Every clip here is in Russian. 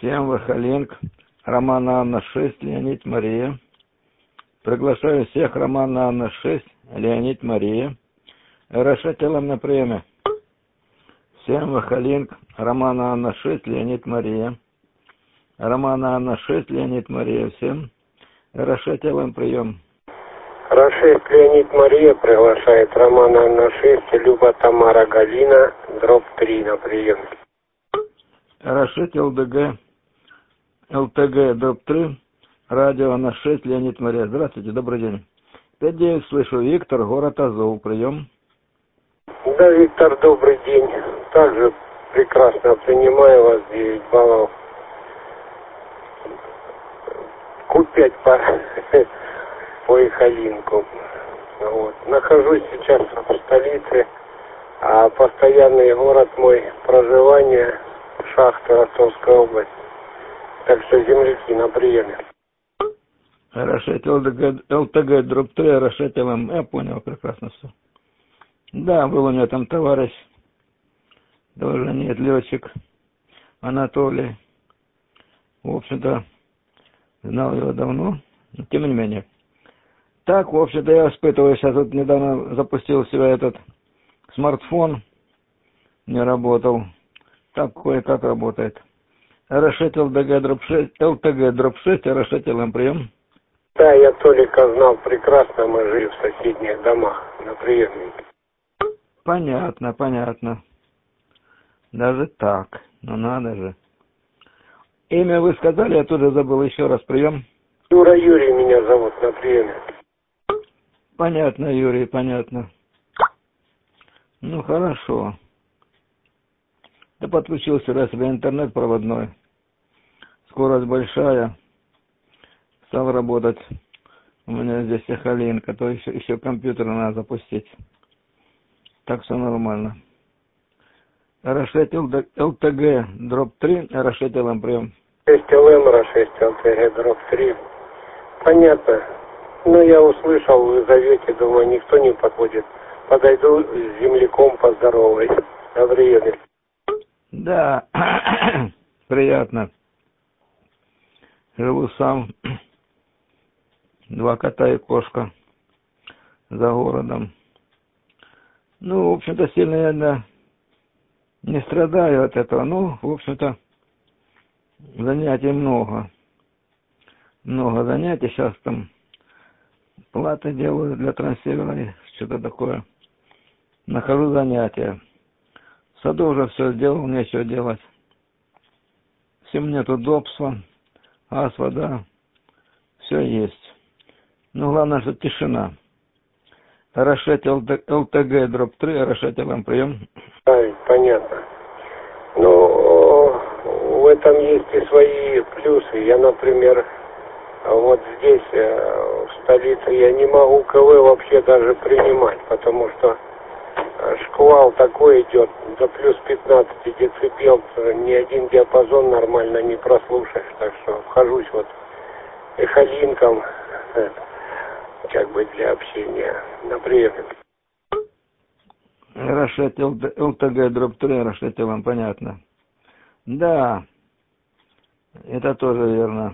Всем Вахаленко, Роман Анна 6, Леонид Мария. Приглашаю всех Роман Анна 6, Леонид Мария. Расшателем на приеме. Всем Вахаленко, Роман Анна 6, Леонид Мария. Роман Анна 6, Леонид Мария. Всем расшателем прием. Ра-6 Леонид Мария приглашает Роман Анна 6, Люба Тамара Галина, дробь 3 на прием. Рашид ЛТГ, дробь 3, радио на 6, Леонид Мария. Здравствуйте, добрый день. 5-9 слышу, Виктор, город Азов, прием. Да, Виктор, добрый день. Также прекрасно принимаю вас, 9 баллов. Q5 по Ихалинку. Вот. Нахожусь сейчас в столице, а постоянный город мой проживания шахта Ростовская область. Так что земляки на приеме. Рашид ЛТГ, дробь 3, Рашид ЛМ. Я понял, прекрасно все. Да, был у меня там товарищ, тоже нет, летчик, Анатолий. В общем-то, знал его давно, но тем не менее. Так, в общем-то, я испытываю, сейчас вот недавно запустил себя этот смартфон, не работал. Так кое-как работает. Рашид ЛТГ, дробь 6, Рашид ЛМ, прием. Да, я Толика знал прекрасно, мы жили в соседних домах на приеме. Понятно. Даже так. Ну надо же. Имя вы сказали, я тут же забыл, еще раз прием. Юрий меня зовут на приеме. Понятно, Юрий, понятно. Ну хорошо. Да подключился раз себе интернет проводной. Скорость большая. Стал работать. У меня здесь Сахалинка, то еще компьютер надо запустить. Так все нормально. Рашид ЛТГ, дробь 3, Рашид ЛМ, прием. 6 ЛМ, Ра-6 ЛТГ, дробь 3. Понятно. Ну, я услышал, вы зовете, думаю, никто не подходит. Подойду с земляком поздороваюсь. На приеме. Да, приятно. Живу сам. 2 кота и кошка за городом. Ну, в общем-то, сильно я не страдаю от этого. Ну, в общем-то, занятий много. Много занятий. Сейчас там платы делаю для трансфера и что-то такое. Нахожу занятия. В саду уже все сделал, нечего делать. Всем нет удобства. Газ, вода. Все есть. Ну, главное, что тишина. Рашид ЛТГ, дробь 3, Рашид ЛМ, прием. Да, понятно. Ну, в этом есть и свои плюсы. Я, например, вот здесь, в столице, я не могу КВ вообще даже принимать, потому что шквал такой идет, до плюс 15 децибел, ни один диапазон нормально не прослушаешь. Так что вхожусь вот эхолинком, как бы для общения на приеме. Рашид ЛТГ, дробь 3, Рашид ЛМ, понятно. Да, это тоже верно.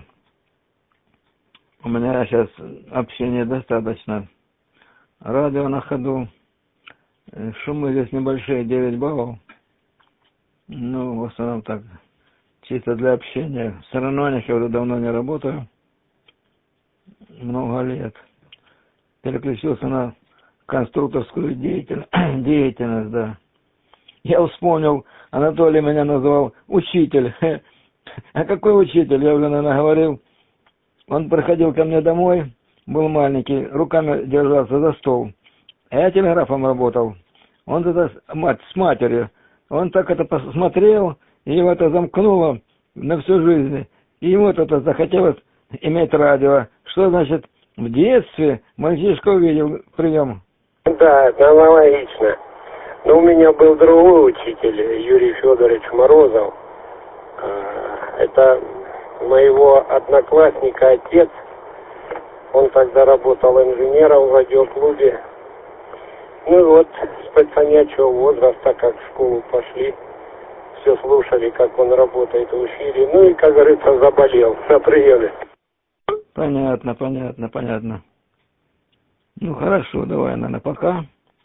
У меня сейчас общения достаточно. Радио на ходу. Шумы здесь небольшие, 9 баллов. Ну, в основном так, чисто для общения. В сторонах я уже давно не работаю. Много лет. Переключился на конструкторскую деятельность, да. Я вспомнил, Анатолий меня назвал учитель. А какой учитель? Я уже, наверное, говорил. Он приходил ко мне домой, был маленький, руками держался за стол. А я телеграфом работал. Он это с матерью. Он так это посмотрел, и его это замкнуло на всю жизнь. И ему это захотелось иметь радио. Что значит, в детстве мальчишка увидел прием. Да, это аналогично. Но у меня был другой учитель, Юрий Федорович Морозов. Это моего одноклассника отец. Он тогда работал инженером в радиоклубе. Ну и вот, с пацанячьего возраста, как в школу пошли, все слушали, как он работает в эфире. Ну и, как говорится, заболел на приеме. Понятно, понятно, понятно. Ну, хорошо, давай, наверное, пока.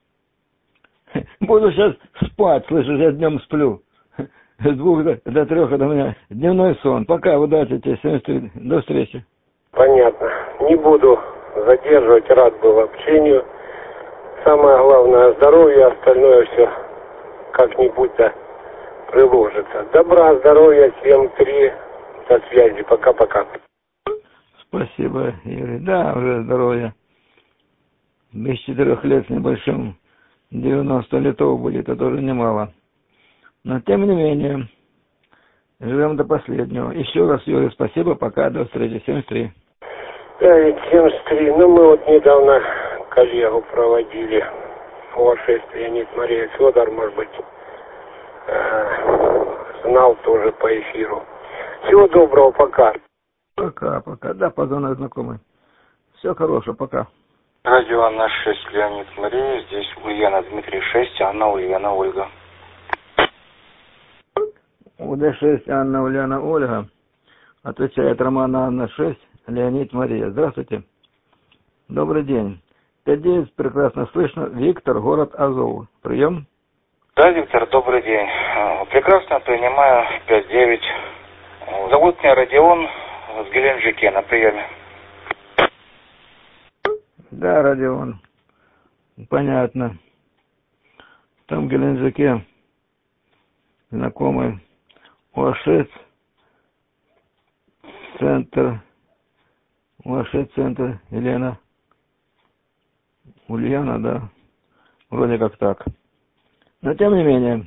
Буду сейчас спать, слышишь, я днем сплю. С 2 до 3 это у меня дневной сон. Пока, удачи тебе, до встречи. Понятно. Не буду задерживать, рад был общению. Самое главное здоровье, остальное все как-нибудь-то приложится. Добра, здоровья, всем 3. До связи. Пока-пока. Спасибо, Юрий. Да, уже здоровья. Без 4 лет с небольшим 90 летов будет, это тоже немало. Но тем не менее, живем до последнего. Еще раз, Юрий, спасибо, пока, до встречи, 73. Да, ведь 73. Ну, мы вот недавно коллегу проводили. ОА-6 Леонид Мария Федор, может быть, знал тоже по эфиру. Всего доброго, пока. Пока, пока. Да, позвонок знакомый. Все хорошего, пока. Радио Анна 6, Леонид Мария, здесь Ульяна Дмитрий 6, Анна Ульяна Ольга. УД-6, Анна Ульяна Ольга. Отвечает Роман Анна 6, Леонид Мария. Здравствуйте. Добрый день. 5-9, прекрасно слышно. Виктор, город Азов. Прием? Да, Виктор, добрый день. Прекрасно принимаю 5-9. Зовут меня Родион в Геленджике на приеме. Да, Родион. Понятно. Там в Геленджике знакомый ОА-6 центр. ОА-6 центр. Елена. Ульяна, да. Вроде как так. Но тем не менее,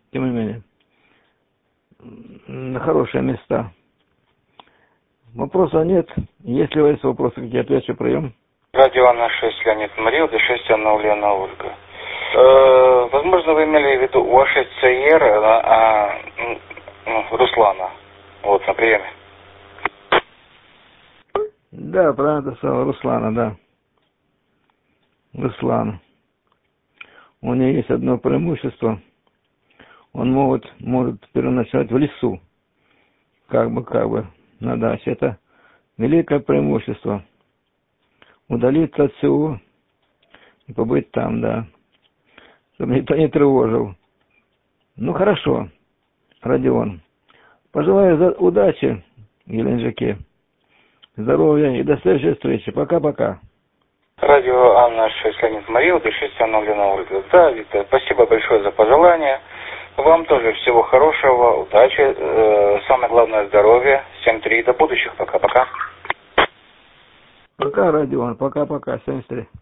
на хорошие места. Вопросов нет. Если у вас есть вопросы, какие отвечу, прием. Радио Анна 6, Леонид Мария, Д6, Анна Ульяна Ольга. Возможно, вы имели в виду УА-6 ЦР Руслана. Вот, на приеме. Да, правильно ты сказал, Руслана, да. Руслан. У него есть одно преимущество. Он может переночевать в лесу. Как бы, на даче. Это великое преимущество. Удалиться от всего и побыть там, да. Чтобы никто не тревожил. Ну, хорошо, Родион. Пожелаю удачи в Геленджике. Здоровья и до следующей встречи. Пока-пока. Радио Анна 6, Леонид Мария, Д6, Анна Ульяна Ольга. Да, Виктор, спасибо большое за пожелание. Вам тоже всего хорошего, удачи, самое главное здоровья. 7-3, до будущих, пока-пока. Пока, Родион, пока-пока, 73.